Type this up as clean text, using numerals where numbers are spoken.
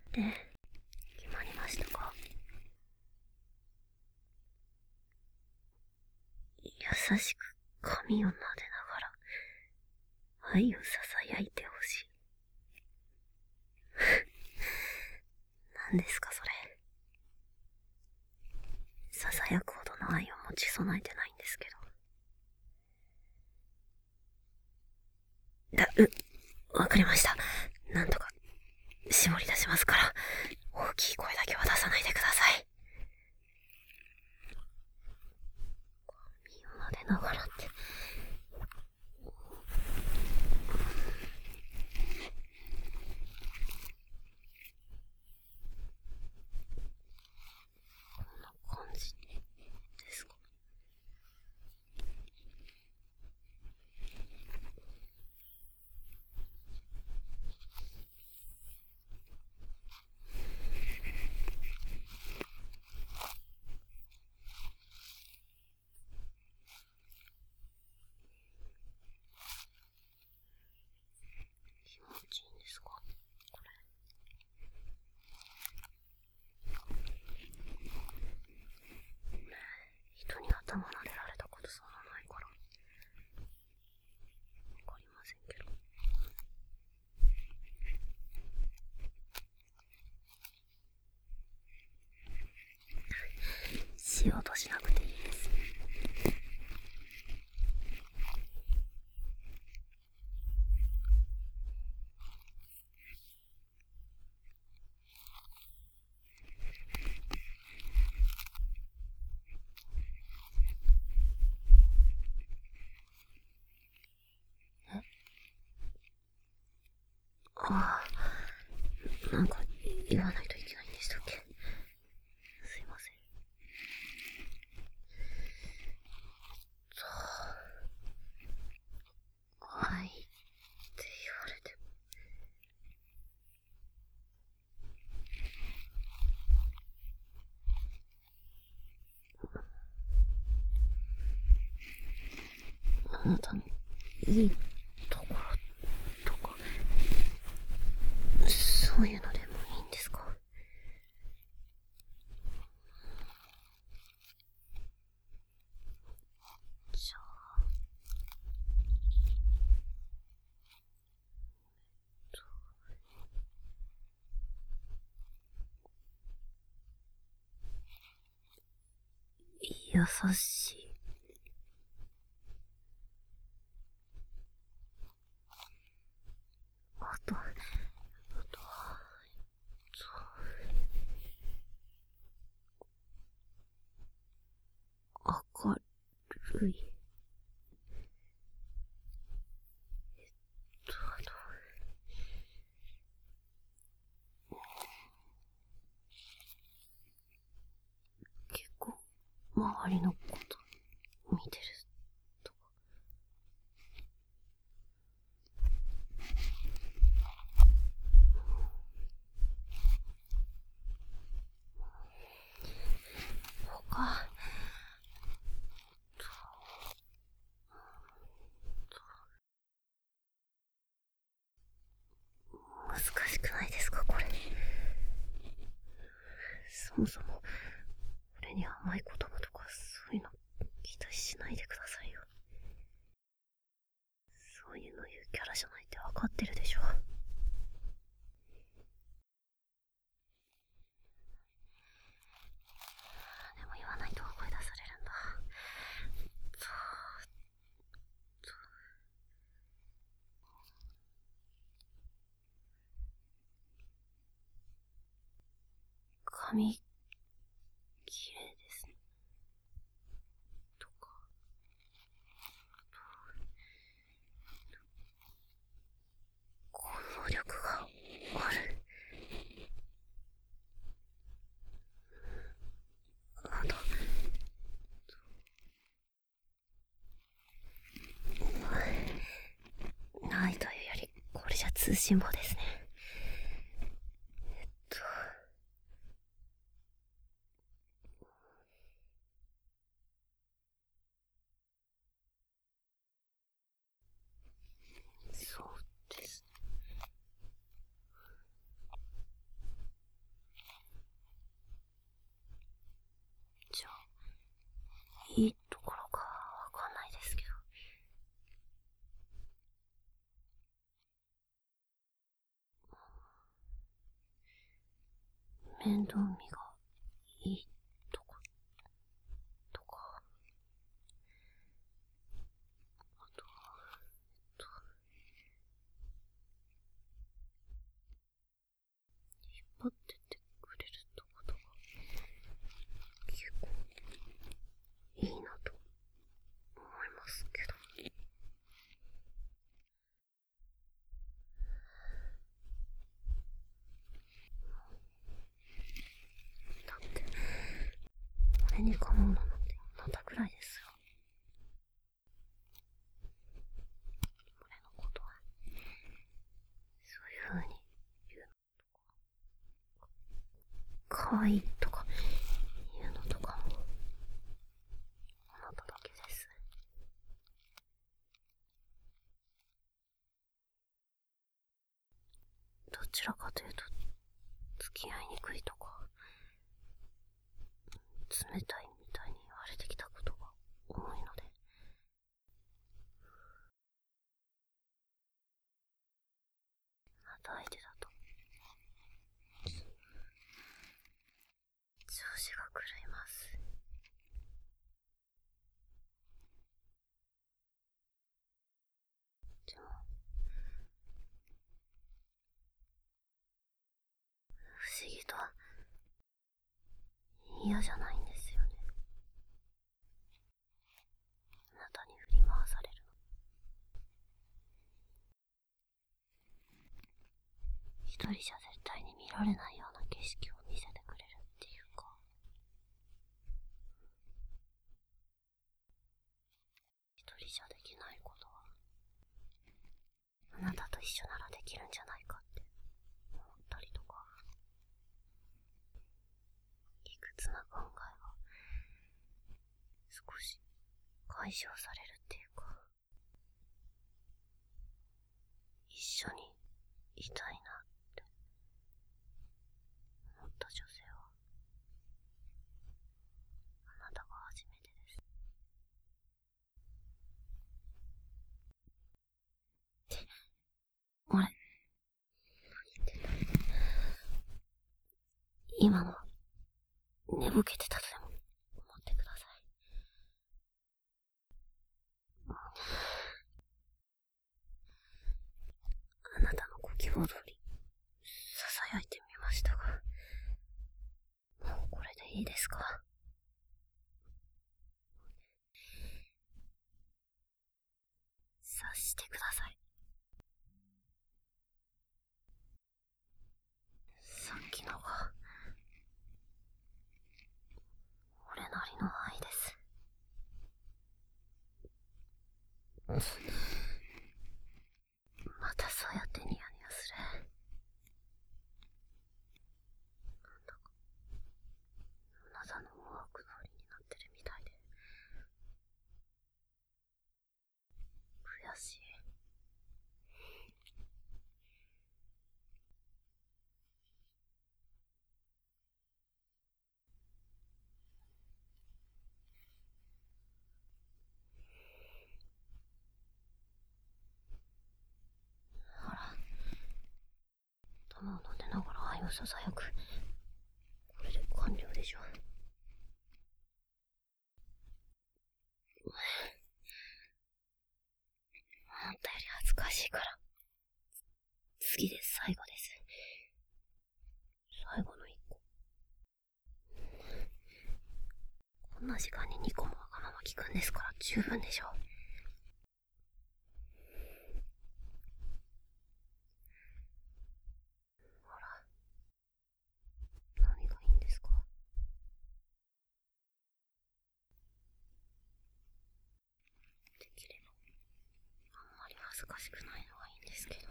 で、決まりましたか？優しく髪を撫でながら愛を囁いてほしい。何ですかそれ。囁くほどの愛を持ち備えてないんですけど。わかりました。なんとか絞り出しますから、大きい声だけは出さないでください。髪を撫でながらって。こんな感じですか？気持ちいいんですかこれ。人に頭撫でられたことそんなないからわかりませんけど。しようとしなくていいです。ああ、なんか言わないといけないんでしたっけ？すいません。愛って言われても、あなたのいいところとか、そういうのでもいいんですか？じゃあ、優しい。あとは、明るい。あと、結構、周りのこと見てるとか。他、難しくないですかこれ。そもそも、俺に甘い言葉とかそういうの期待しないでくださいよ。そういうの言うキャラじゃないって分かってるでしょ。でも言わないと声出されるんだ。髪、綺麗ですね。とか。行動力がある。あと、ないというより、これじゃ通信簿ですね。そうです。 いいところかわかんないですけど。面倒見がいいとか、あとは、引っ張ってってくれるとことか、結構いいなと思いますけど。だって、俺に構うのなんてあなたくらいですよ。俺のことは、そういう風に言うのとか、可愛いとか言うのとかも、あなただけです。どちらかというと、付き合いにくいとか、冷たいみたいに言われてきたことが多いので、また相手だと調子が狂います。でも不思議と嫌じゃないんですよね。あなたに振り回されるの。一人じゃ絶対に見られないような景色を見せてくれるっていうか、一人じゃできないことはあなたと一緒ならできるんじゃないかって思ったりとか、いくつな考えが少し解消されるっていうか、一緒にいたいなって思った女性はあなたが初めてです。あれ、言ってた。今の寝ぼけてたとでも思ってください。あなたのご希望通り囁いてみましたが、もうこれでいいですか？察してください。さっきのが俺なりの愛です。またそうやってニヤニヤする。なんだかあなたの思惑通りになってるみたいで悔しい。ほら、玉を飲んでながら愛をささやく。これで完了でしょ。思ったより恥ずかしいから、次で最後です。最後の一個。こんな時間に2個もわがまま聞くんですから十分でしょ。ほら、何がいいんですか？できればあんまり恥ずかしくないのがいいんですけど。